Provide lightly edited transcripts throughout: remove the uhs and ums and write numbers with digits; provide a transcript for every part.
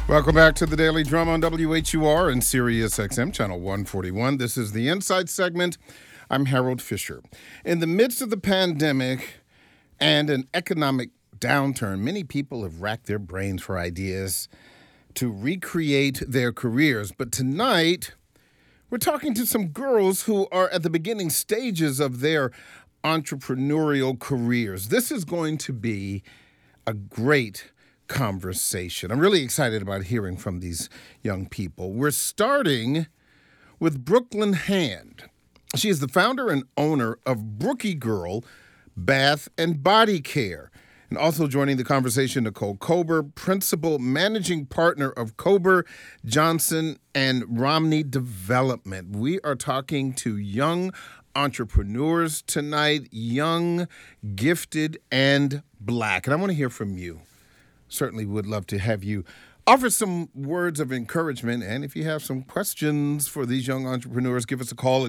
Welcome back to the Daily Drum on WHUR and Sirius XM, Channel 141. This is the Insight segment. I'm Harold Fisher. In the midst of the pandemic and an economic downturn, many people have racked their brains for ideas to recreate their careers. But tonight, we're talking to some girls who are at the beginning stages of their entrepreneurial careers. This is going to be a great conversation. I'm really excited about hearing from these young people. We're starting with Brooklyn Hand. She is the founder and owner of Brookie Girl Bath and Body Care. And also joining the conversation, Nicole Kober, principal managing partner of Kober, Johnson, and Romney Development. We are talking to young entrepreneurs tonight, young, gifted, and Black. And I want to hear from you. Certainly would love to have you offer some words of encouragement. And if you have some questions for these young entrepreneurs, give us a call at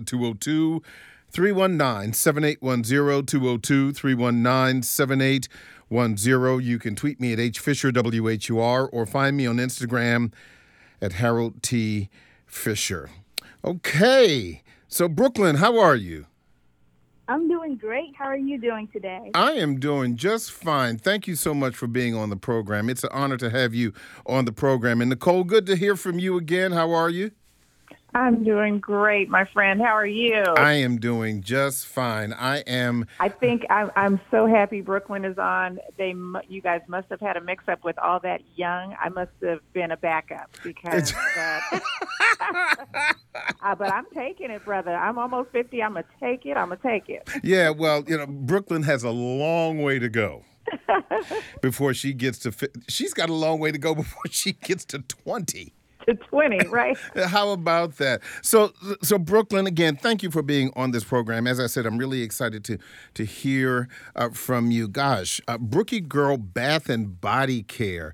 202-319-7810, 202-319-7810. You can tweet me at HFisherWHUR or find me on Instagram at Harold T. Fisher. Okay, so Brooklyn, how are you? I'm doing great. How are you doing today? I am doing just fine. Thank you so much for being on the program. It's an honor to have you on the program. And Nicole, good to hear from you again. How are you? I'm doing great, my friend. How are you? I am doing just fine. I think I'm so happy Brooklyn is on. You guys must have had a mix-up with all that young. I must have been a backup because. But I'm taking it, brother. I'm almost 50. I'm gonna take it. Yeah, well, Brooklyn has a long way to go before she gets to. She's got a long way to go before she gets to 20. To 20, right? How about that? So Brooklyn, again, thank you for being on this program. As I said, I'm really excited to hear from you. Gosh, Brookie Girl Bath and Body Care.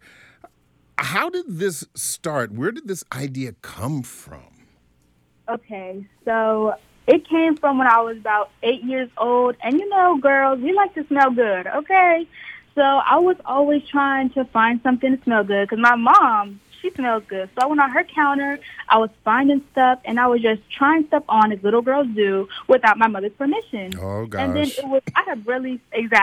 How did this start? Where did this idea come from? Okay, so it came from when I was about 8 years old. And girls, we like to smell good, okay? So I was always trying to find something to smell good because my mom, she smells good. So I went on her counter, I was finding stuff, and I was just trying stuff on as little girls do without my mother's permission. Oh, gosh. And then I have really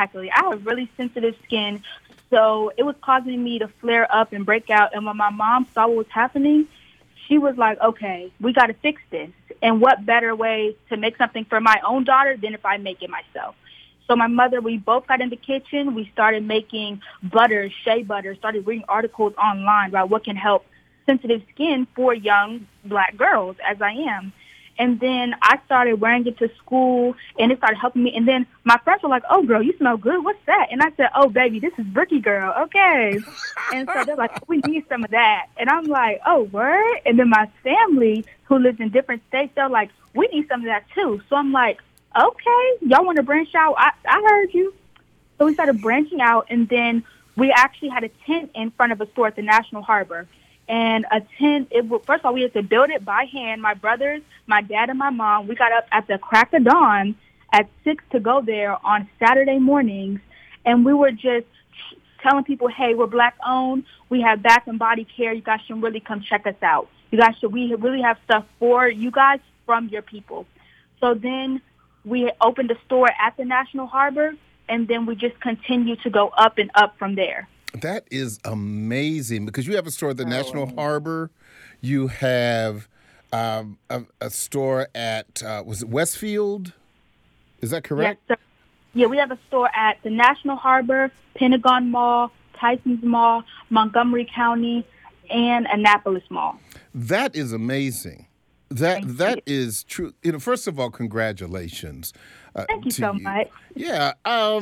sensitive skin, so it was causing me to flare up and break out. And when my mom saw what was happening, she was like, okay, we got to fix this. And what better way to make something for my own daughter than if I make it myself? So my mother, we both got in the kitchen. We started making butter, shea butter, started reading articles online about what can help sensitive skin for young Black girls, as I am. And then I started wearing it to school, and it started helping me. And then my friends were like, oh, girl, you smell good. What's that? And I said, oh, baby, this is Brookie Girl. Okay. And so they're like, we need some of that. And I'm like, oh, word? And then my family, who lives in different states, they're like, we need some of that, too. So I'm like, okay, y'all want to branch out? I heard you. So we started branching out, and then we actually had a tent in front of a store at the National Harbor. And a tent, first of all, we had to build it by hand. My brothers, my dad, and my mom, we got up at the crack of dawn at 6 to go there on Saturday mornings. And we were just telling people, hey, we're Black-owned. We have bath and body care. You guys should really come check us out. We really have stuff for you guys from your people. So then we opened a store at the National Harbor, and then we just continue to go up and up from there. That is amazing because you have a store at the National Harbor. You have a store at, was it Westfield? Is that correct? Yes, sir. Yeah, we have a store at the National Harbor, Pentagon Mall, Tysons Mall, Montgomery County, and Annapolis Mall. That is amazing. That is true. First of all, congratulations. Thank you so much. Yeah.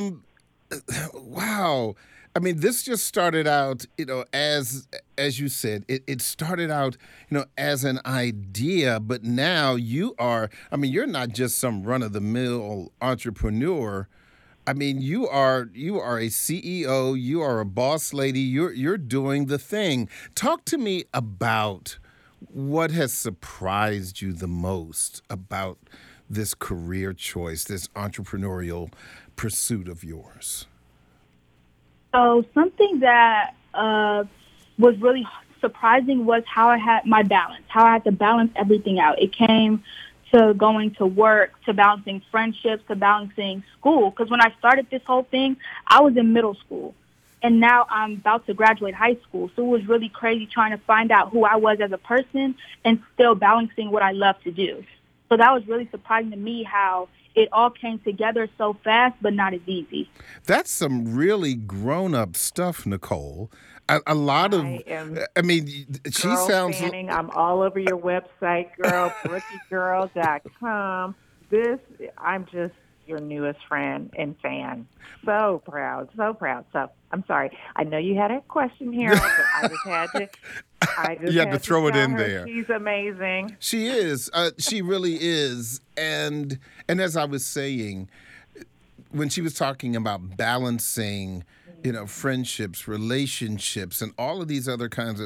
Wow. I mean, this just started out, as you said, it started out, as an idea, but now you're not just some run-of-the-mill entrepreneur. I mean, you are a CEO, you are a boss lady, you're doing the thing. Talk to me about what has surprised you the most about this career choice, this entrepreneurial pursuit of yours? So something that was really surprising was how I had my balance, how I had to balance everything out. It came to going to work, to balancing friendships, to balancing school. Because when I started this whole thing, I was in middle school. And now I'm about to graduate high school. So it was really crazy trying to find out who I was as a person and still balancing what I love to do. So that was really surprising to me how it all came together so fast, but not as easy. That's some really grown-up stuff, Nicole. A lot of, I mean, she sounds... Fanning. I'm all over your website, girl, brookiegirl.com. I'm just your newest friend and fan. So proud, so proud. So I'm sorry. I know you had a question here, but I just had to. You had to throw it in there. She's amazing. She is. She really is. And as I was saying, when she was talking about balancing, friendships, relationships, and all of these other kinds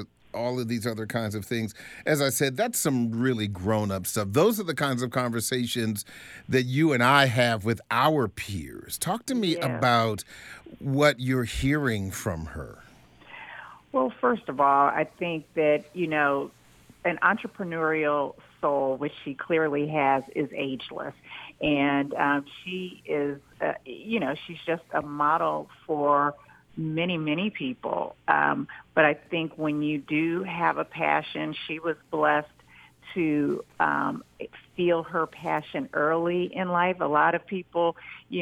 of things. As I said, that's some really grown-up stuff. Those are the kinds of conversations that you and I have with our peers. Talk to me about what you're hearing from her. Well, first of all, I think that, an entrepreneurial soul, which she clearly has, is ageless. And she is, she's just a model for many, many people. But I think when you do have a passion, she was blessed to feel her passion early in life. A lot of people,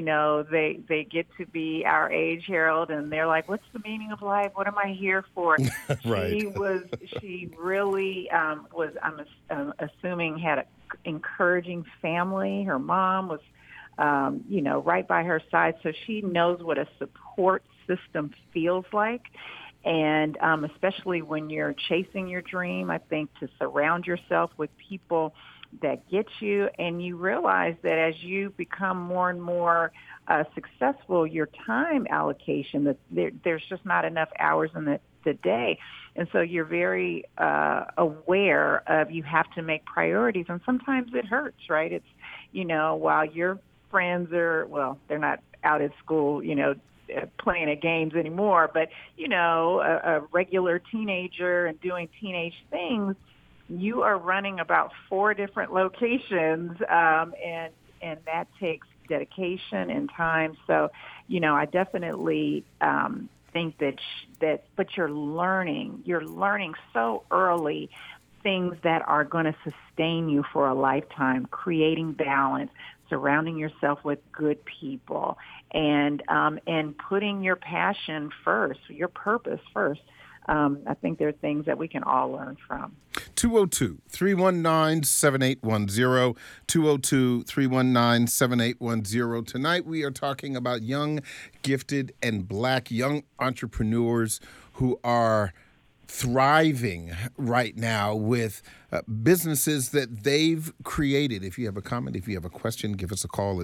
they get to be our age, Harold, and they're like, what's the meaning of life? What am I here for? Right. She really was, I'm assuming, had an encouraging family. Her mom was, right by her side. So she knows what a support system feels like. And especially when you're chasing your dream, I think to surround yourself with people that get you, and you realize that as you become more and more successful, your time allocation, that there's just not enough hours in the day. And so you're very aware of you have to make priorities, and sometimes it hurts, right? It's, while your friends are, they're not out at school, playing at games anymore, but, a regular teenager and doing teenage things, you are running about 4 different locations, and that takes dedication and time. So, I definitely think but you're learning so early things that are going to sustain you for a lifetime, creating balance, surrounding yourself with good people, and putting your passion first, your purpose first. I think there are things that we can all learn from. 202-319-7810, 202-319-7810. Tonight we are talking about young, gifted, and Black young entrepreneurs who are thriving right now with businesses that they've created. If you have a comment, if you have a question, give us a call at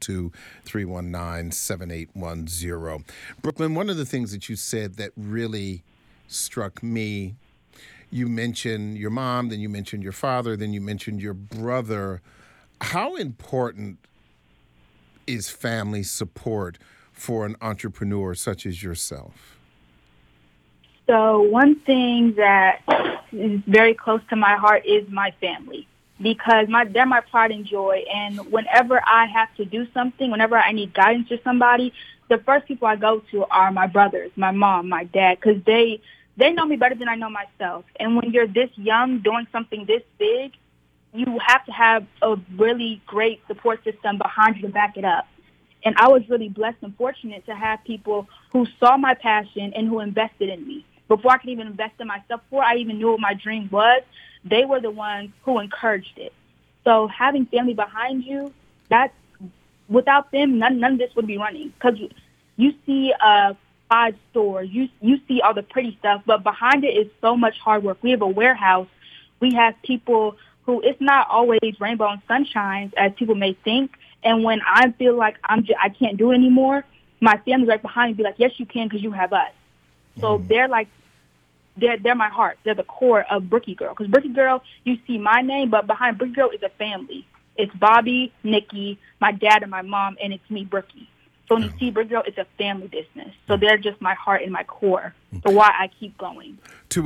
202-319-7810. Brooklyn, one of the things that you said that really struck me, you mentioned your mom, then you mentioned your father, then you mentioned your brother. How important is family support for an entrepreneur such as yourself? So one thing that is very close to my heart is my family, because they're my pride and joy. And whenever I have to do something, whenever I need guidance or somebody, the first people I go to are my brothers, my mom, my dad, because they know me better than I know myself. And when you're this young doing something this big, you have to have a really great support system behind you to back it up. And I was really blessed and fortunate to have people who saw my passion and who invested in me. Before I could even invest in myself, before I even knew what my dream was, they were the ones who encouraged it. So having family behind you, without them, none of this would be running. Because you see 5 stores, you see all the pretty stuff, but behind it is so much hard work. We have a warehouse. We have people who, it's not always rainbow and sunshine as people may think. And when I feel like I can't do it anymore, my family's right behind me, be like, yes, you can, because you have us. So they're my heart. They're the core of Brookie Girl. Because Brookie Girl, you see my name, but behind Brookie Girl is a family. It's Bobby, Nikki, my dad, and my mom, and it's me, Brookie. So when you see Brick Girl, it's a family business. So they're just my heart and my core. So why I keep going.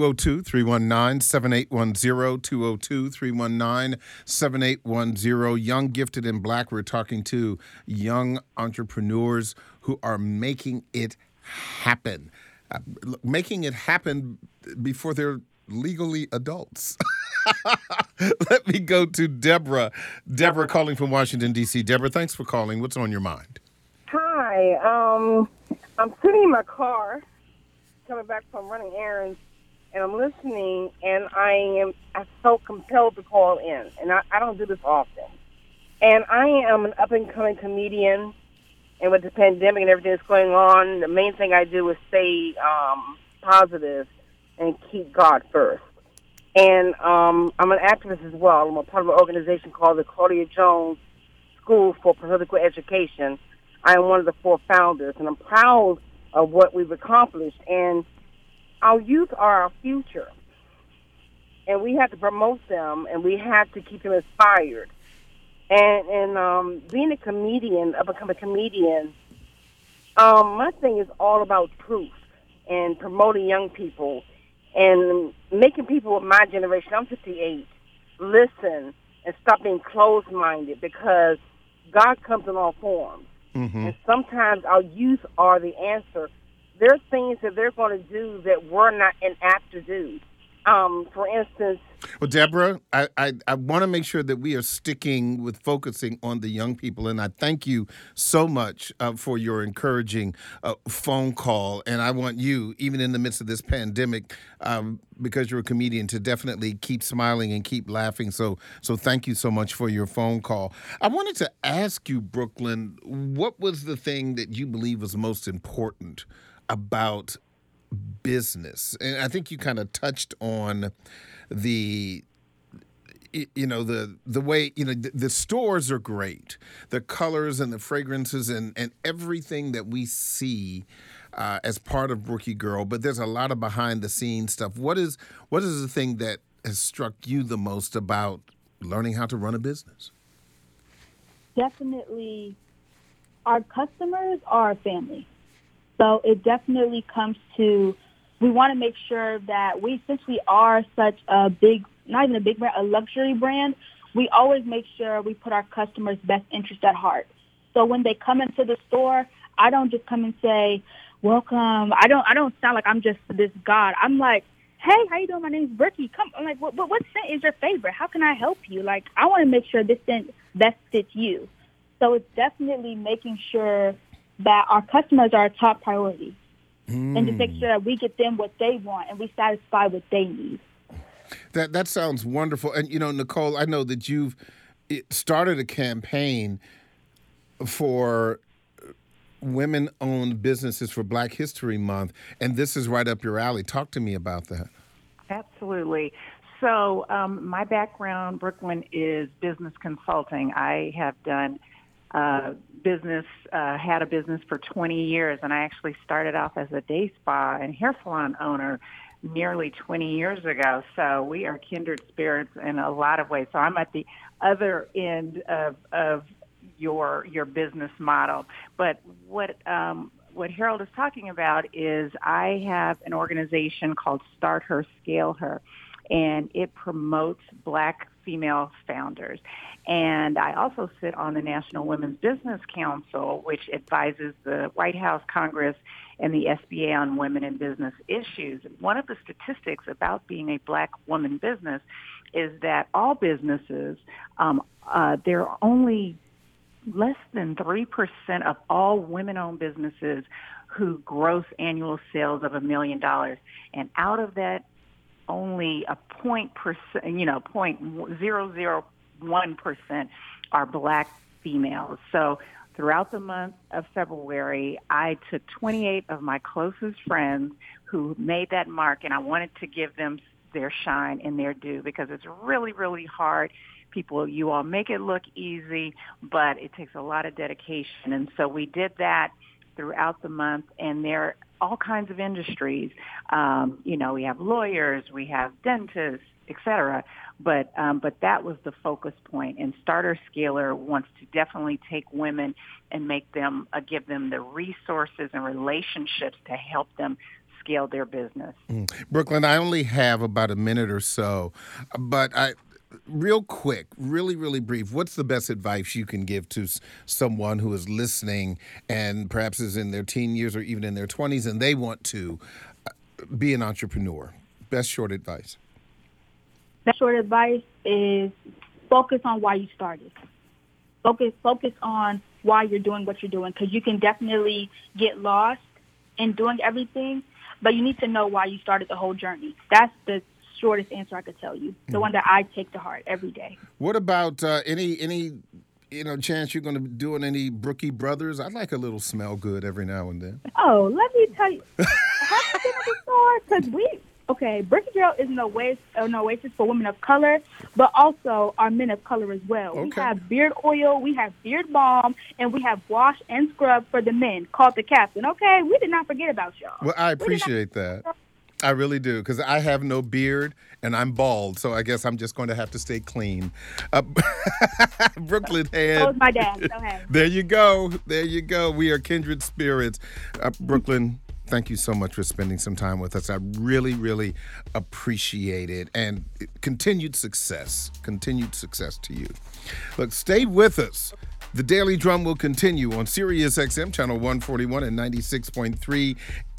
202-319-7810, 202-319-7810. Young, Gifted, and Black. We're talking to young entrepreneurs who are making it happen. Making it happen before they're legally adults. Let me go to Deborah. Deborah calling from Washington, D.C. Deborah, thanks for calling. What's on your mind? Hi. I'm sitting in my car coming back from running errands, and I'm listening, and I felt compelled to call in, and I don't do this often. And I am an up-and-coming comedian, and with the pandemic and everything that's going on, the main thing I do is stay positive and keep God first. And I'm an activist as well. I'm a part of an organization called the Claudia Jones School for Political Education. I am one of the 4 founders, and I'm proud of what we've accomplished. And our youth are our future, and we have to promote them, and we have to keep them inspired. And being a comedian, I become a comedian, my thing is all about truth and promoting young people and making people of my generation, I'm 58, listen and stop being closed-minded, because God comes in all forms. Mm-hmm. And sometimes our youth are the answer. There are things that they're going to do that we're not apt to do. For instance... Well, Deborah, I want to make sure that we are sticking with focusing on the young people, and I thank you so much for your encouraging phone call. And I want you, even in the midst of this pandemic, because you're a comedian, to definitely keep smiling and keep laughing. So thank you so much for your phone call. I wanted to ask you, Brooklyn, what was the thing that you believe was most important about business? And I think you kind of touched on the way, the stores are great. The colors and the fragrances and everything that we see as part of Brookie Girl, but there's a lot of behind the scenes stuff. What is the thing that has struck you the most about learning how to run a business? Definitely, our customers are our family. So it definitely comes to, we want to make sure that since we are such a big, not even a big brand, a luxury brand, we always make sure we put our customers' best interest at heart. So when they come into the store, I don't just come and say, welcome. I don't sound like I'm just this god. I'm like, hey, how you doing? My name's Brookie. Come. I'm like, what scent is your favorite? How can I help you? Like, I want to make sure this scent best fits you. So it's definitely making sure that our customers are a top priority, and to make sure that we get them what they want and we satisfy what they need. That sounds wonderful. And, Nicole, I know that you've started a campaign for women-owned businesses for Black History Month, and this is right up your alley. Talk to me about that. Absolutely. So my background, Brooklyn, is business consulting. I have done had a business for 20 years, and I actually started off as a day spa and hair salon owner nearly 20 years ago. So we are kindred spirits in a lot of ways. So I'm at the other end of your business model. But what Harold is talking about is I have an organization called Start Her, Scale Her, and it promotes Black female founders. And I also sit on the National Women's Business Council, which advises the White House, Congress, and the SBA on women in business issues. One of the statistics about being a Black woman business is that all businesses, there are only less than 3% of all women-owned businesses who gross annual sales of $1 million. And out of that, only a 0.001% are Black females. So throughout the month of February, I took 28 of my closest friends who made that mark, and I wanted to give them their shine and their due, because it's really, really hard. People, you all make it look easy, but it takes a lot of dedication. And so we did that throughout the month, and there all kinds of industries. We have lawyers, we have dentists, et cetera. But that was the focus point. And Starter Scaler wants to definitely take women and make them, give them the resources and relationships to help them scale their business. Brooklyn, I only have about a minute or so, but real quick, really, really brief, what's the best advice you can give to someone who is listening and perhaps is in their teen years or even in their 20s and they want to be an entrepreneur? Best short advice. Best short advice is focus on why you started. Focus on why you're doing what you're doing, because you can definitely get lost in doing everything, but you need to know why you started the whole journey. That's the shortest answer I could tell you, the one that I take to heart every day. What about any chance you're going to be doing any Brookie Brothers? I'd like a little smell good every now and then. Oh, let me tell you. Have you been to the store? Because Brookie Girl is an oasis for women of color, but also our men of color as well. Okay. We have beard oil, we have beard balm, and we have wash and scrub for the men called the Captain. Okay, we did not forget about y'all. Well, I appreciate that. I really do, because I have no beard and I'm bald, so I guess I'm just going to have to stay clean. Brooklyn Head. That was my dad. So hey. There you go. We are kindred spirits. Brooklyn, thank you so much for spending some time with us. I really, really appreciate it. And continued success to you. Look, stay with us. The Daily Drum will continue on Sirius XM, channel 141 and 96.3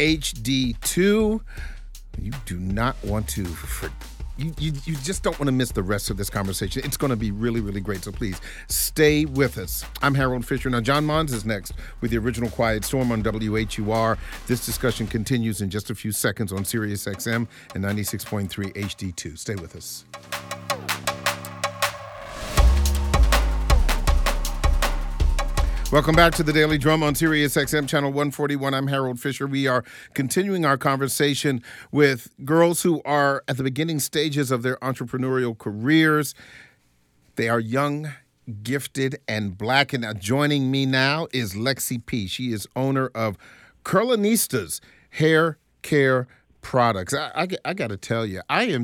HD2. You do not want to you just don't want to miss the rest of this conversation. It's going to be really, really great, so please stay with us. I'm Harold Fisher. Now, John Mons is next with the original Quiet Storm on WHUR. This discussion continues in just a few seconds on Sirius XM and 96.3 HD2. Stay with us. Welcome back to the Daily Drum on Sirius XM channel 141. I'm Harold Fisher. We are continuing our conversation with girls who are at the beginning stages of their entrepreneurial careers. They are young, gifted, and black. And now joining me now is Lexi P. She is owner of Curlinistas Hair Care Products. I got to tell you,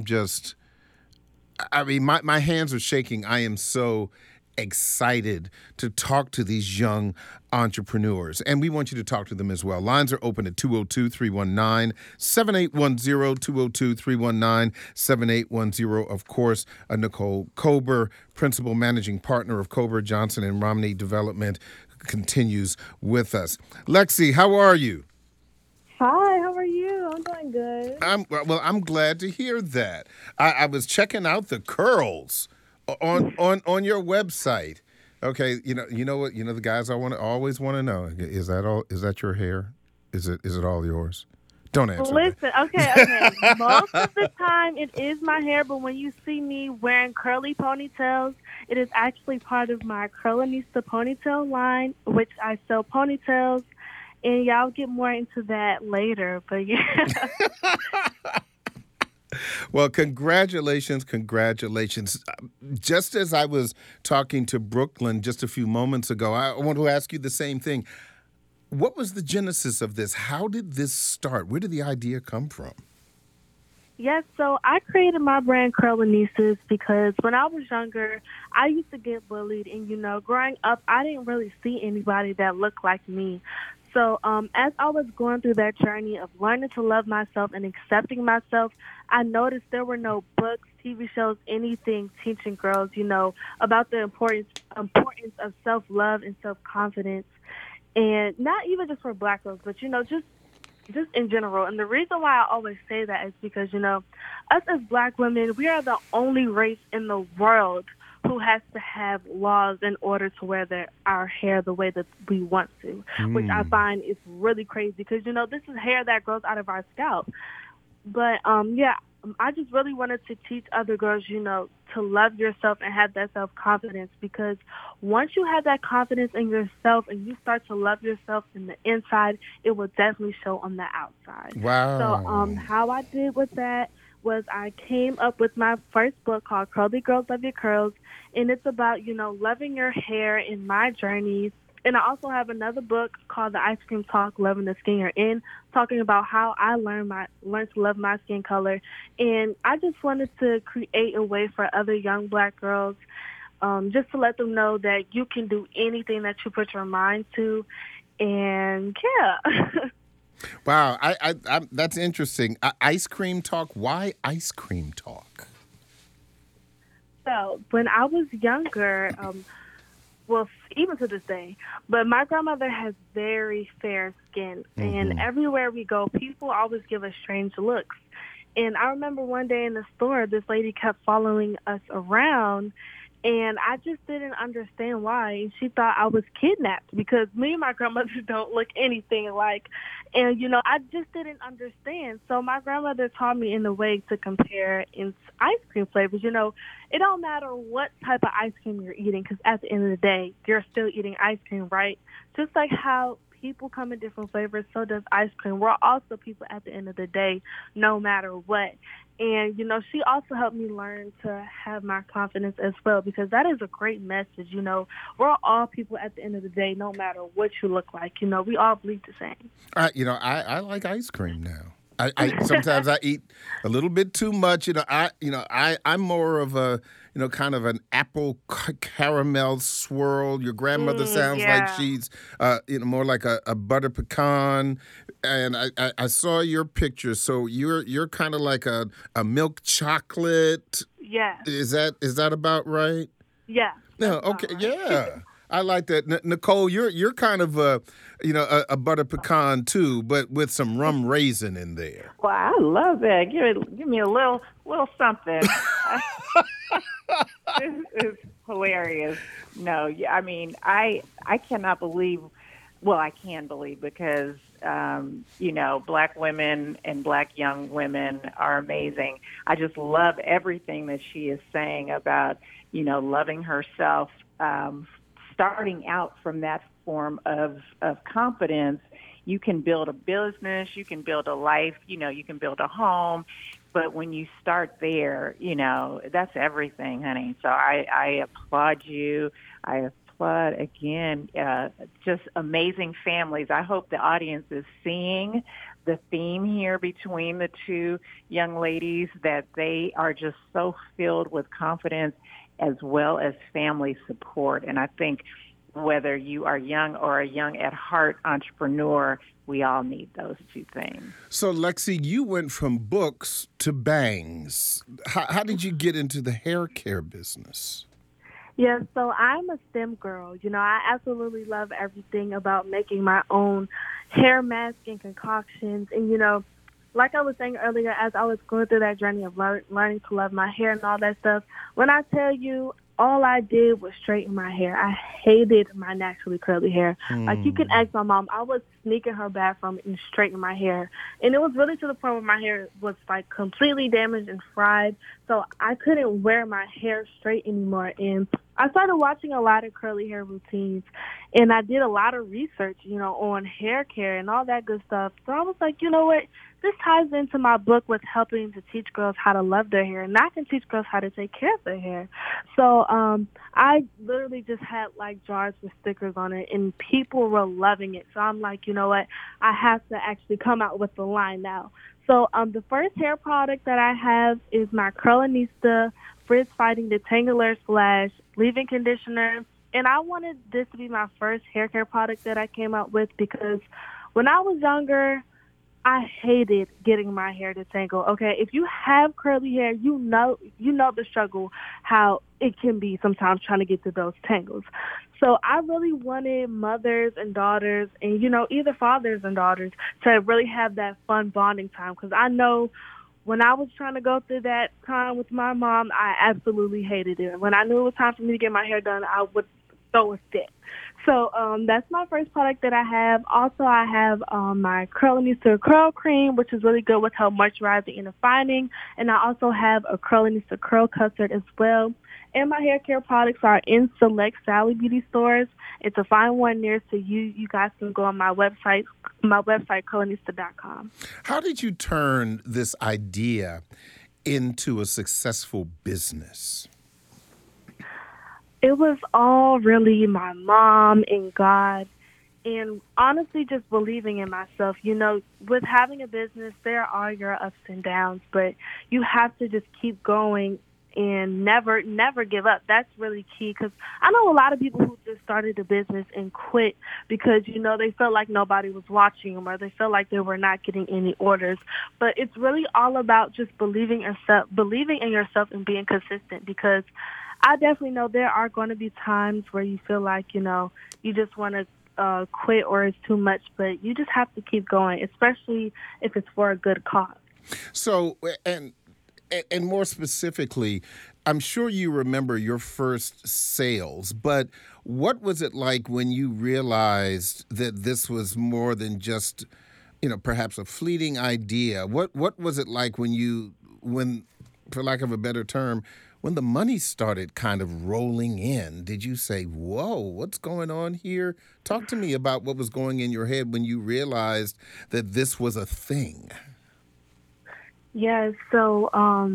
my hands are shaking. I am so excited to talk to these young entrepreneurs, and we want you to talk to them as well. Lines are open at 202-319-7810, 202-319-7810. Of course, Nicole Kober, principal managing partner of Kober, Johnson and Romney Development, continues with us. Lexi, how are you? Hi, how are you? I'm doing good. I'm glad to hear that. I was checking out the curls on your website. Okay, you know what? The guys always want to know, is that your hair? Is it all yours? Don't answer. Listen, okay. Most of the time it is my hair, but when you see me wearing curly ponytails, it is actually part of my Curlinista ponytail line, which I sell ponytails, and y'all get more into that later, but yeah. Well, congratulations. Just as I was talking to Brooklyn just a few moments ago, I want to ask you the same thing. What was the genesis of this? How did this start? Where did the idea come from? Yes, so I created my brand Curlinistas because when I was younger, I used to get bullied. And, growing up, I didn't really see anybody that looked like me. So as I was going through that journey of learning to love myself and accepting myself, I noticed there were no books, TV shows, anything teaching girls, about the importance of self-love and self-confidence. And not even just for black girls, but, just in general. And the reason why I always say that is because, us as black women, we are the only race in the world who has to have laws in order to wear our hair the way that we want to, which I find is really crazy because, this is hair that grows out of our scalp. But, I just really wanted to teach other girls, to love yourself and have that self-confidence because once you have that confidence in yourself and you start to love yourself in the inside, it will definitely show on the outside. Wow. So how I did with that was I came up with my first book called Curly Girls Love Your Curls, and it's about, loving your hair in my journey And I also have another book called The Ice Cream Talk, Loving the Skin You're In, talking about how I learned to love my skin color. And I just wanted to create a way for other young Black girls just to let them know that you can do anything that you put your mind to. And, yeah. Wow, I that's interesting. Ice Cream Talk. Why Ice Cream Talk? So when I was younger, well, even to this day, but my grandmother has very fair skin, and everywhere we go, people always give us strange looks. And I remember one day in the store, this lady kept following us around, and I just didn't understand why. And she thought I was kidnapped because me and my grandmother don't look anything alike. And, you know, I just didn't understand. So my grandmother taught me in a way to compare in ice cream flavors. You know, it don't matter what type of ice cream you're eating because at the end of the day, you're still eating ice cream, right? Just like how people come in different flavors, so does ice cream. We're also people at the end of the day, no matter what. And, you know, she also helped me learn to have my confidence as well because that is a great message. You know, we're all people at the end of the day, no matter what you look like. You know, we all bleed the same. You know, I like ice cream now. I sometimes I eat a little bit too much. I'm more of a, kind of an apple caramel swirl. Your grandmother sounds like she's, more like a butter pecan. And I saw your picture. So you're kind of like a milk chocolate. Yeah. Is that about right? Yeah. No. Okay. Right. Yeah. I like that. Nicole, you're kind of a butter pecan too, but with some rum raisin in there. Well, I love that. Give me a little something. This is hilarious. No, I mean, I cannot believe. Well, I can believe because Black women and Black young women are amazing. I just love everything that she is saying about loving herself. Starting out from that form of confidence, you can build a business, you can build a life, you can build a home. But when you start there, that's everything, honey. So I applaud you. I applaud, again, just amazing families. I hope the audience is seeing the theme here between the two young ladies, that they are just so filled with confidence as well as family support. And I think whether you are young or a young at heart entrepreneur, we all need those two things. So, Lexi, you went from books to bangs. How did you get into the hair care business? Yeah, so I'm a STEM girl. I absolutely love everything about making my own hair mask and concoctions. And, like I was saying earlier, as I was going through that journey of learning to love my hair and all that stuff, when I tell you all I did was straighten my hair, I hated my naturally curly hair. Like, you can ask my mom, I was sneaking her bathroom and straightening my hair. And it was really to the point where my hair was, like, completely damaged and fried. So I couldn't wear my hair straight anymore. And I started watching a lot of curly hair routines, and I did a lot of research, on hair care and all that good stuff. So I was like, you know what? This ties into my book with helping to teach girls how to love their hair, and I can teach girls how to take care of their hair. So I literally just had, like, jars with stickers on it, and people were loving it. So I'm like, you know what? I have to actually come out with the line now. So the first hair product that I have is my Curlinista Frizz Fighting Detangler / leave-in conditioner. And I wanted this to be my first hair care product that I came out with because when I was younger, I hated getting my hair detangled. Okay, if you have curly hair, you know the struggle, how it can be sometimes trying to get to those tangles. So I really wanted mothers and daughters and, either fathers and daughters to really have that fun bonding time, because I know when I was trying to go through that time with my mom, I absolutely hated it. When I knew it was time for me to get my hair done, I would throw a fit. So that's my first product that I have. Also, I have my Curlinista Curl Cream, which is really good with help moisturizing and defining. And I also have a Curlinista Curl Custard as well. And my hair care products are in select Sally Beauty stores. It's a fine one near to you. You guys can go on my website, curlinista.com. How did you turn this idea into a successful business? It was all really my mom and God, and honestly just believing in myself. You know, with having a business, there are your ups and downs, but you have to just keep going and never give up. That's really key, because I know a lot of people who just started a business and quit because, you know, they felt like nobody was watching them, or they felt like they were not getting any orders. But it's really all about just believing in yourself and being consistent, because I definitely know there are going to be times where you feel like, you know, you just want to quit or it's too much, but you just have to keep going, especially if it's for a good cause. So, and more specifically, I'm sure you remember your first sales, but what was it like when you realized that this was more than just, you know, perhaps a fleeting idea? What was it like when, for lack of a better term, when the money started kind of rolling in? Did you say, whoa, what's going on here? Talk to me about what was going in your head when you realized that this was a thing. Yeah, so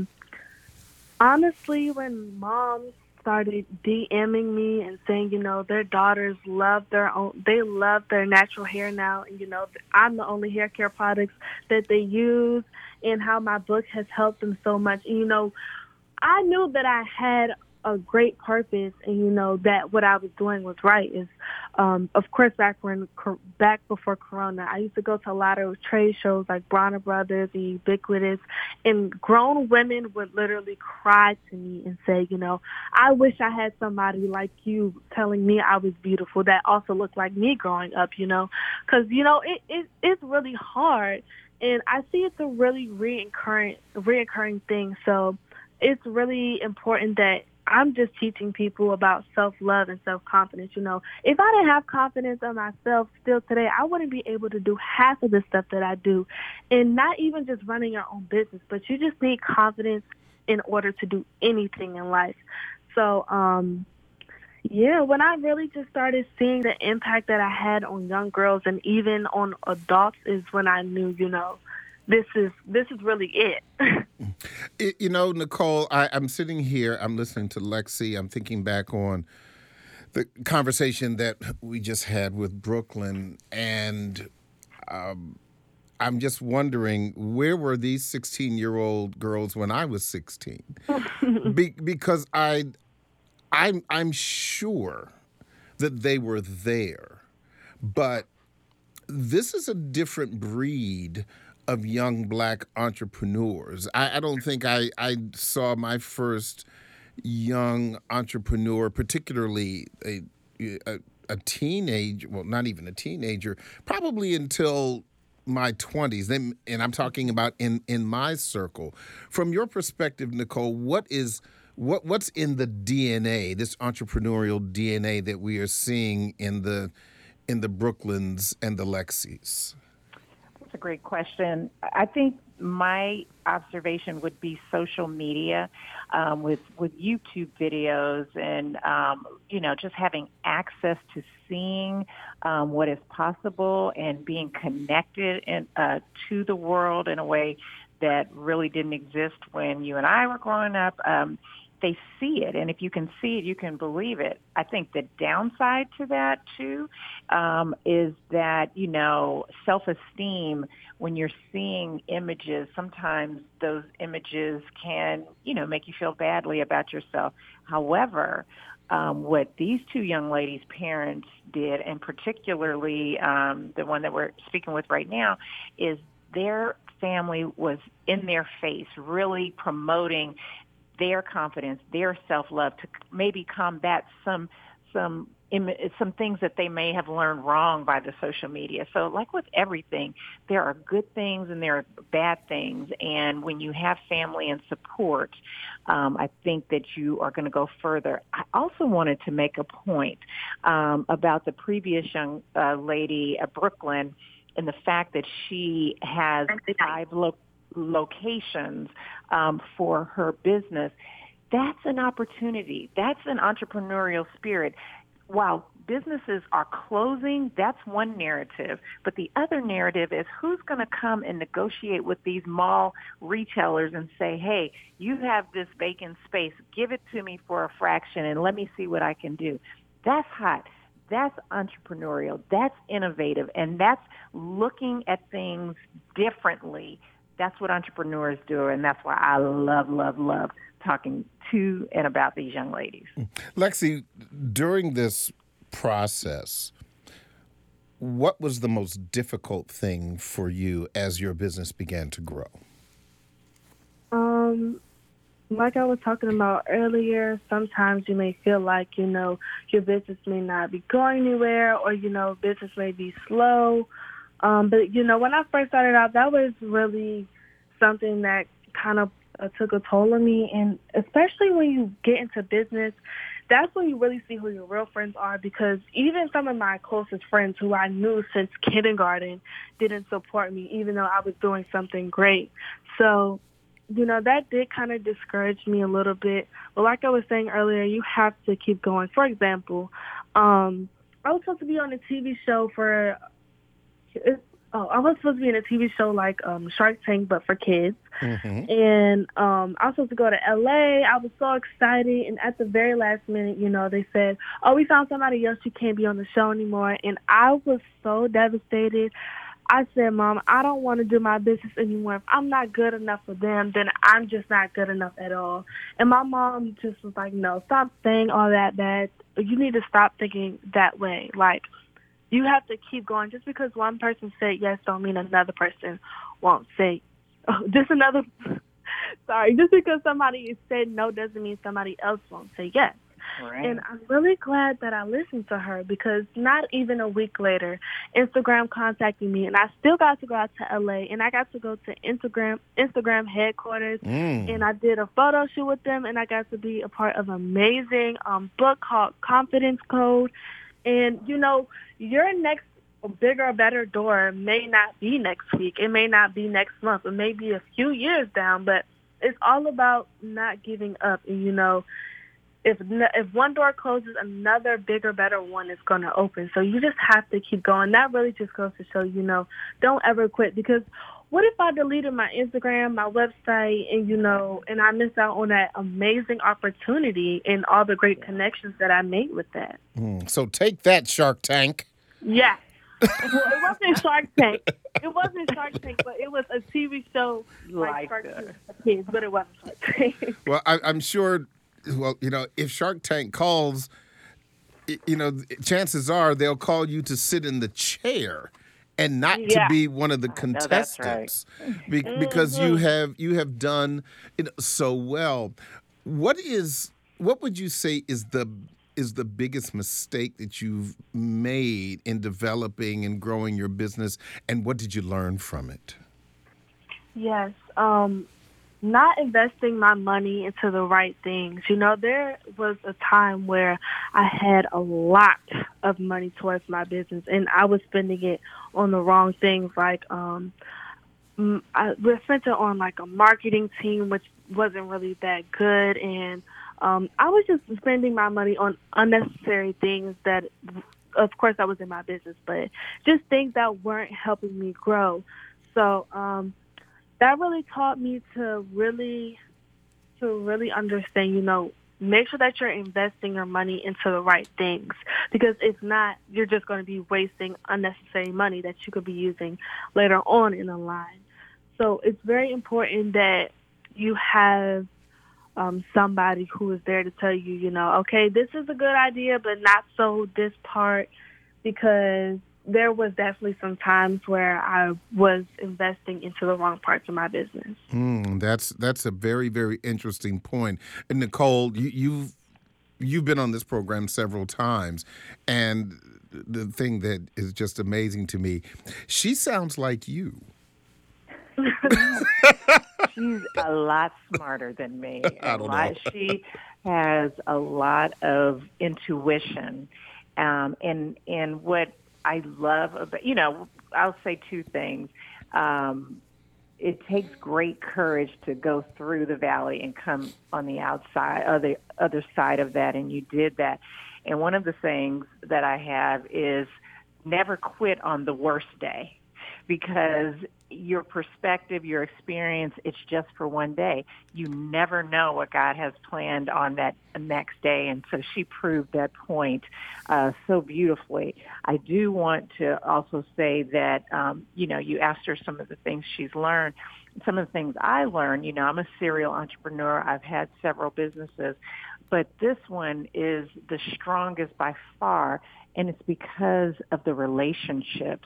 honestly, when moms started DMing me and saying, you know, their daughters love they love their natural hair now, and, you know, I'm the only hair care products that they use, and how my book has helped them so much. And, you know, I knew that I had a great purpose, and, you know, that what I was doing was right. Is of course, back before Corona, I used to go to a lot of trade shows like Bronner Brothers and Ubiquitous, and grown women would literally cry to me and say, you know, I wish I had somebody like you telling me I was beautiful that also looked like me growing up, you know, because, you know, it's really hard, and I see it's a really reoccurring thing. So it's really important that I'm just teaching people about self-love and self-confidence. You know, if I didn't have confidence in myself still today, I wouldn't be able to do half of the stuff that I do. And not even just running your own business, but you just need confidence in order to do anything in life. So, yeah, when I really just started seeing the impact that I had on young girls and even on adults is when I knew, you know, this is really it. You know, Nicole, I'm sitting here, I'm listening to Lexi, I'm thinking back on the conversation that we just had with Brooklyn, and I'm just wondering, where were these 16-year-old girls when I was 16? Because I'm sure that they were there, but this is a different breed of young black entrepreneurs. I don't think I saw my first young entrepreneur, particularly a teenager, well, not even a teenager, probably until my 20s. And I'm talking about in my circle. From your perspective, Nicole, what's in the DNA, this entrepreneurial DNA that we are seeing in the Brooklyns and the Lexis? That's a great question. I think my observation would be social media, with YouTube videos and, you know, just having access to seeing what is possible and being connected to the world in a way that really didn't exist when you and I were growing up. They see it, and if you can see it, you can believe it. I think the downside to that, too, is that, you know, self-esteem, when you're seeing images, sometimes those images can, you know, make you feel badly about yourself. However, what these two young ladies' parents did, and particularly the one that we're speaking with right now, is their family was in their face, really promoting their confidence, their self-love, to maybe combat some things that they may have learned wrong by the social media. So like with everything, there are good things and there are bad things. And when you have family and support, I think that you are going to go further. I also wanted to make a point about the previous young lady, Brooklyn, and the fact that she has 5 locations for her business. That's an opportunity. That's an entrepreneurial spirit. While businesses are closing, that's one narrative. But the other narrative is who's going to come and negotiate with these mall retailers and say, hey, you have this vacant space, give it to me for a fraction and let me see what I can do. That's hot. That's entrepreneurial. That's innovative. And that's looking at things differently. That's what entrepreneurs do. And that's why I love talking to and about these young ladies. Lexi, during this process, what was the most difficult thing for you as your business began to grow? Like I was talking about earlier, sometimes you may feel like, your business may not be going anywhere or, business may be slow. But, when I first started out, that was really something that kind of took a toll on me. And especially when you get into business, that's when you really see who your real friends are, because even some of my closest friends who I knew since kindergarten didn't support me, even though I was doing something great. So, that did kind of discourage me a little bit. But like I was saying earlier, you have to keep going. For example, I was supposed to be on a TV show I was supposed to be in a TV show like Shark Tank, but for kids. Mm-hmm. And I was supposed to go to L.A. I was so excited. And at the very last minute, they said, oh, we found somebody else. You can't be on the show anymore. And I was so devastated. I said, Mom, I don't want to do my business anymore. If I'm not good enough for them, then I'm just not good enough at all. And my mom just was like, no, stop saying all that bad. You need to stop thinking that way. Like, you have to keep going. Just because one person said yes don't mean another person won't say. Just because somebody said no doesn't mean somebody else won't say yes. Right. And I'm really glad that I listened to her, because not even a week later, Instagram contacted me, and I still got to go out to LA, and I got to go to Instagram headquarters, and I did a photo shoot with them, and I got to be a part of an amazing book called Confidence Code. And, your next bigger, better door may not be next week. It may not be next month. It may be a few years down, but it's all about not giving up. And, if one door closes, another bigger, better one is going to open. So you just have to keep going. That really just goes to show, don't ever quit. Because what if I deleted my Instagram, my website, and I missed out on that amazing opportunity and all the great connections that I made with that? So take that, Shark Tank. Yeah. Well, it wasn't Shark Tank. It wasn't Shark Tank, but it was a TV show like Shark Tank for kids, but it wasn't Shark Tank. Well, I'm sure... Well, if Shark Tank calls, chances are they'll call you to sit in the chair and not to be one of the contestants. That's right. Because you have done so well. What would you say is the biggest mistake that you've made in developing and growing your business, and what did you learn from it? Yes. Not investing my money into the right things. There was a time where I had a lot of money towards my business, and I was spending it on the wrong things. Like, I spent it on like a marketing team, which wasn't really that good, and I was just spending my money on unnecessary things that, of course, I was in my business, but just things that weren't helping me grow. So, that really taught me to really understand, make sure that you're investing your money into the right things, because if not, you're just going to be wasting unnecessary money that you could be using later on in the line. So it's very important that you have somebody who is there to tell you, okay, this is a good idea, but not so this part, because there was definitely some times where I was investing into the wrong parts of my business. That's a very, very interesting point. And Nicole, you've been on this program several times, and the thing that is just amazing to me, she sounds like you. She's a lot smarter than me. She has a lot of intuition, and what I love about, I'll say two things. It takes great courage to go through the valley and come on the outside, or the other side of that, and you did that. And one of the things that I have is never quit on the worst day, because your perspective, your experience, it's just for one day. You never know what God has planned on that next day. And so she proved that point so beautifully. I do want to also say that, you asked her some of the things she's learned. Some of the things I learned, I'm a serial entrepreneur. I've had several businesses, but this one is the strongest by far, and it's because of the relationships.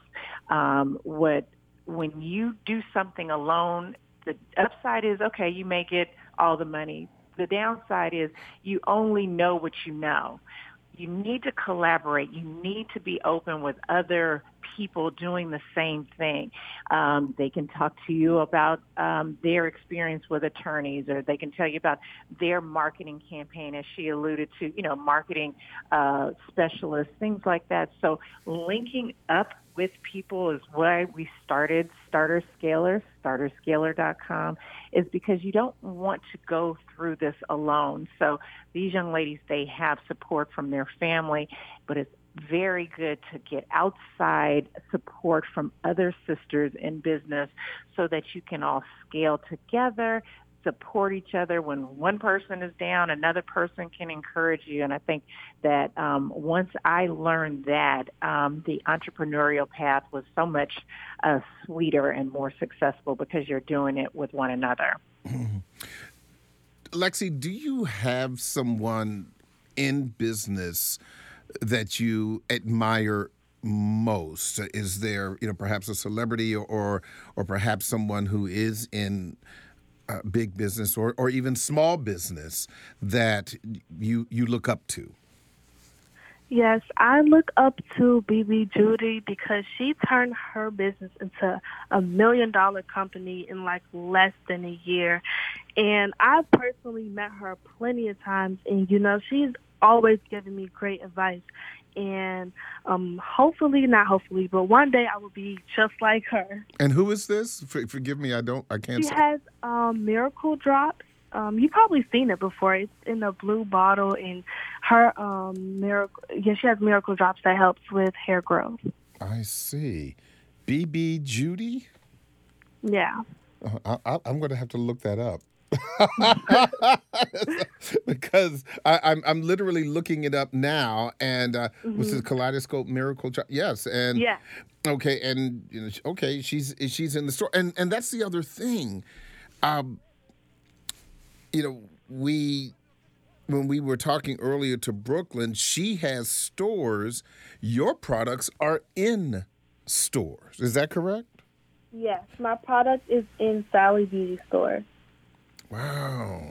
When you do something alone, the upside is, okay, you may get all the money. The downside is you only know what you know. You need to collaborate. You need to be open with other people doing the same thing. They can talk to you about their experience with attorneys, or they can tell you about their marketing campaign, as she alluded to, marketing specialists, things like that. So linking up with people is why we started Starter Scaler, StarterScaler.com, is because you don't want to go through this alone. So these young ladies, they have support from their family, but it's very good to get outside support from other sisters in business so that you can all scale together, support each other. When one person is down, another person can encourage you. And I think that once I learned that, the entrepreneurial path was so much sweeter and more successful because you're doing it with one another. Lexi, do you have someone in business that you admire most? Is there, perhaps a celebrity or perhaps someone who is in big business or even small business that you look up to? Yes, I look up to BB Judy because she turned her business into a $1 million company in less than a year. And I've personally met her plenty of times, and she's always given me great advice. And not hopefully, but one day I will be just like her. And who is this? Forgive me, I can't. She has Miracle Drops. You've probably seen it before. It's in a blue bottle, and her she has Miracle Drops that helps with hair growth. I see. BB Judy? Yeah. I'm going to have to look that up. Because I'm literally looking it up now, and was it Kaleidoscope Miracle Drop? Yes, and yeah. Okay, and she's in the store, and that's the other thing. When we were talking earlier to Brooklyn, she has stores. Your products are in stores. Is that correct? Yes, my product is in Sally Beauty store. Wow.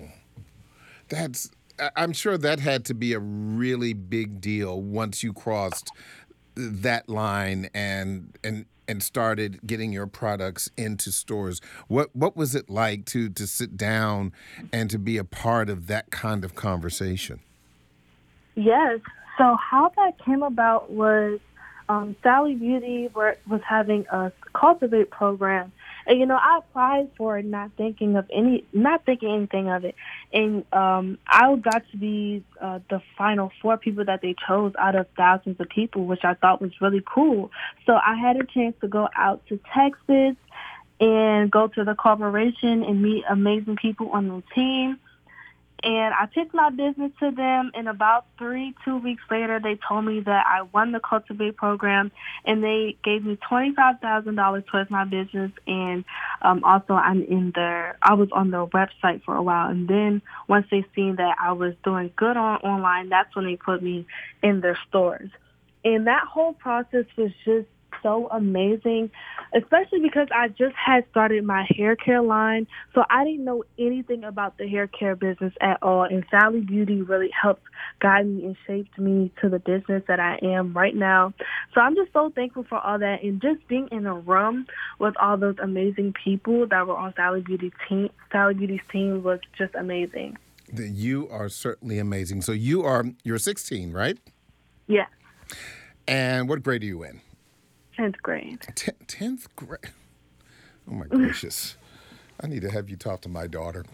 I'm sure that had to be a really big deal once you crossed that line and started getting your products into stores. What was it like to sit down and to be a part of that kind of conversation? Yes. So how that came about was Sally Beauty was having a Cultivate program. And, I applied for it not thinking anything of it. And I got to be the final 4 people that they chose out of thousands of people, which I thought was really cool. So I had a chance to go out to Texas and go to the corporation and meet amazing people on the team. And I pitched my business to them, and about 2 weeks later, they told me that I won the Cultivate program, and they gave me $25,000 towards my business. And also, I was on their website for a while, and then once they seen that I was doing good online, that's when they put me in their stores. And that whole process was just so amazing, especially because I just had started my hair care line, so I didn't know anything about the hair care business at all, and Sally Beauty really helped guide me and shaped me to the business that I am right now. So I'm just so thankful for all that, and just being in a room with all those amazing people that were on Sally Beauty's team was just amazing. You are certainly amazing. So you're 16, right? Yeah. And what grade are you in? 10th grade. 10th grade. Oh, my gracious. I need to have you talk to my daughter.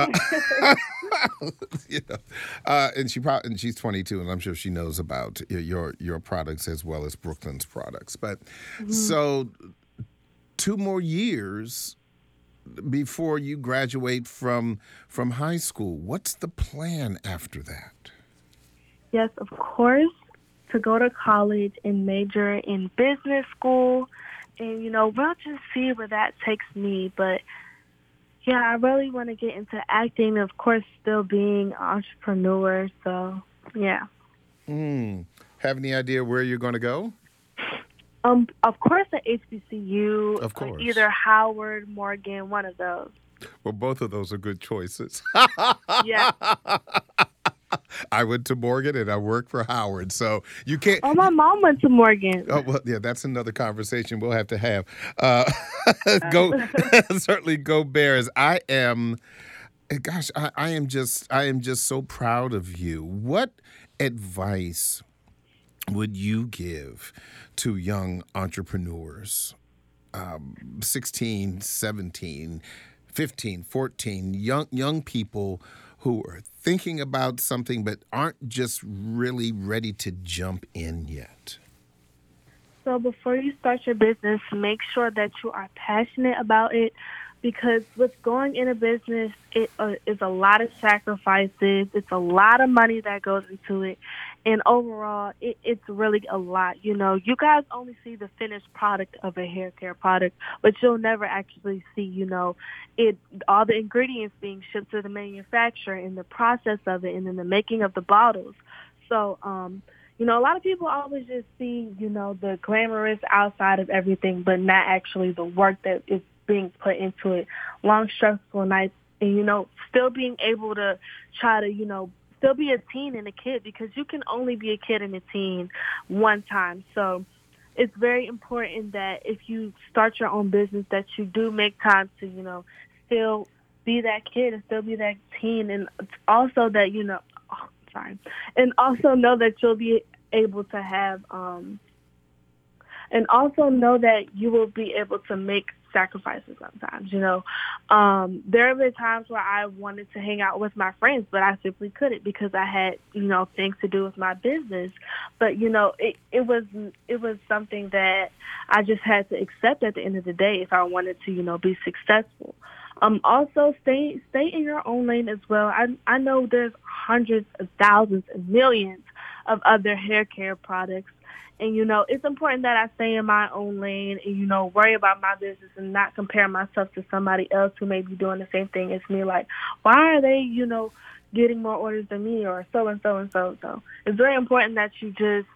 You know, and she's 22, and I'm sure she knows about your products as well as Brooklyn's products. But so 2 more years before you graduate from high school. What's the plan after that? Yes, of course, to go to college and major in business school. And, we'll just see where that takes me. But, yeah, I really want to get into acting, of course, still being an entrepreneur. So, yeah. Have any idea where you're going to go? Of course, at HBCU. Of course. Either Howard, Morgan, one of those. Well, both of those are good choices. Yeah. I went to Morgan and I worked for Howard, so you can't. Oh, my mom went to Morgan. Oh well, yeah, that's another conversation we'll have to have. Go, certainly go Bears. I am just so proud of you. What advice would you give to young entrepreneurs, 16, 17, 15, 14, young people who are thinking about something but aren't just really ready to jump in yet? So before you start your business, make sure that you are passionate about it, because with going in a business, it is a lot of sacrifices. It's a lot of money that goes into it. And overall, it's really a lot. You guys only see the finished product of a hair care product, but you'll never actually see, all the ingredients being shipped to the manufacturer and the process of it and then the making of the bottles. So, a lot of people always just see, the glamorous outside of everything, but not actually the work that is being put into it. Long, stressful nights, and, still being able to try to, still be a teen and a kid, because you can only be a kid and a teen one time. So it's very important that if you start your own business, that you do make time to, still be that kid and still be that teen. And also that, and also know that you'll be able to have, and also know that you will be able to make sacrifices sometimes. There have been times where I wanted to hang out with my friends, but I simply couldn't because I had, things to do with my business. But, it was something that I just had to accept at the end of the day if I wanted to, be successful. Also, stay in your own lane as well. I know there's hundreds of thousands and millions of other hair care products. And, it's important that I stay in my own lane and, worry about my business and not compare myself to somebody else who may be doing the same thing as me. Like, why are they, getting more orders than me, or so and so and so. So it's very important that you just,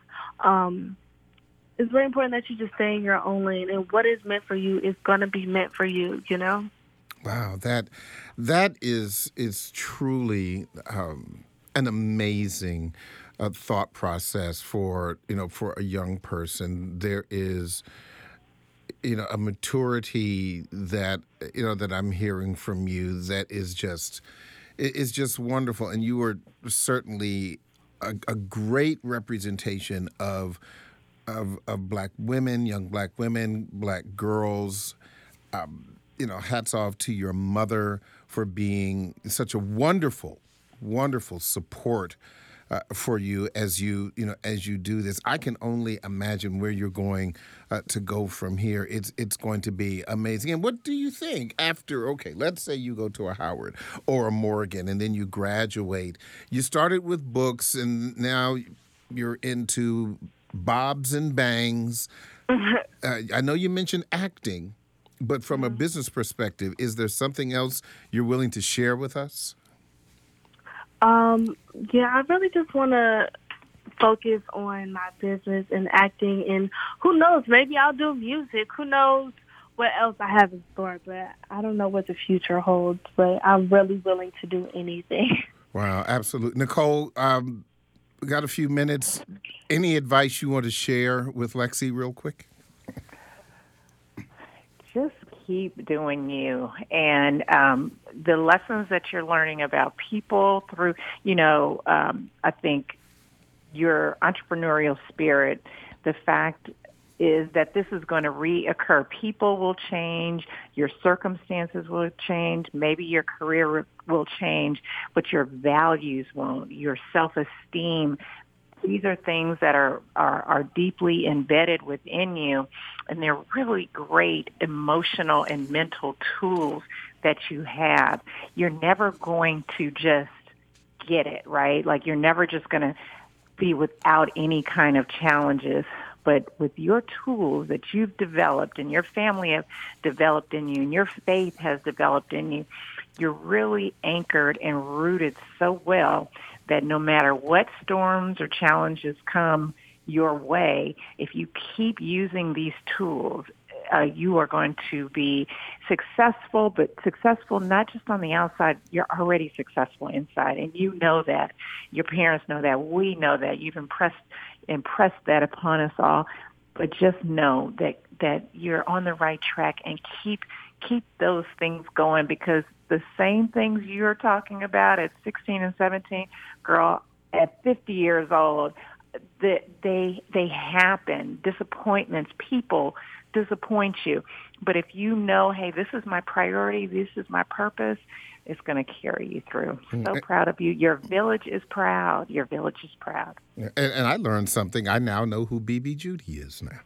stay in your own lane, and what is meant for you is going to be meant for you, Wow, that is truly an amazing thought process for a young person. There is a maturity that that I'm hearing from you that is just wonderful, and you are certainly a great representation of black women, young black women, black girls. Hats off to your mother for being such a wonderful support for you as you do this. I can only imagine where you're going to go from here. It's going to be amazing. And what do you think after? Okay, let's say you go to a Howard or a Morgan, and then you graduate. You started with books, and now you're into bobs and bangs. I know you mentioned acting, but from a business perspective, is there something else you're willing to share with us? Yeah, I really just want to focus on my business and acting, and who knows, maybe I'll do music. Who knows what else I have in store, but I don't know what the future holds, but I'm really willing to do anything. Wow, absolutely. Nicole, we got a few minutes. Any advice you want to share with Lexi real quick? Just keep doing you, and the lessons that you're learning about people through, I think your entrepreneurial spirit, the fact is that this is going to reoccur. People will change, your circumstances will change, maybe your career will change, but your values won't, your self-esteem. These are things that are deeply embedded within you, and they're really great emotional and mental tools that you have. You're never going to just get it, right? Like you're never just going to be without any kind of challenges. But with your tools that you've developed and your family have developed in you and your faith has developed in you, you're really anchored and rooted so well that no matter what storms or challenges come your way, if you keep using these tools, you are going to be successful, but successful not just on the outside. You're already successful inside, and you know that. Your parents know that. We know that. You've impressed that upon us all. But just know that you're on the right track, and keep those things going, because the same things you're talking about at 16 and 17, girl, at 50 years old, they happen. Disappointments, people disappoint you. But if you know, hey, this is my priority, this is my purpose, it's going to carry you through. So proud of you. Your village is proud. Your village is proud. And I learned something. I now know who BB Judy is now.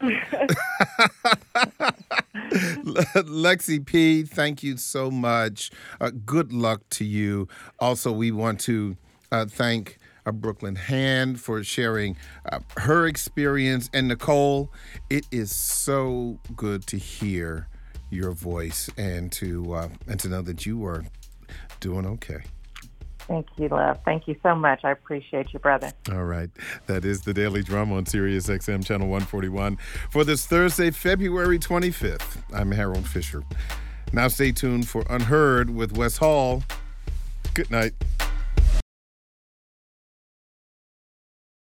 Lexi P., thank you so much. Good luck to you. Also, we want to thank Brooklyn Hand for sharing her experience. And Nicole, it is so good to hear your voice and to know that you are doing okay. Thank you, love. Thank you so much. I appreciate you, brother. All right. That is the Daily Drum on Sirius XM Channel 141 for this Thursday, February 25th. I'm Harold Fisher. Now stay tuned for Unheard with Wes Hall. Good night.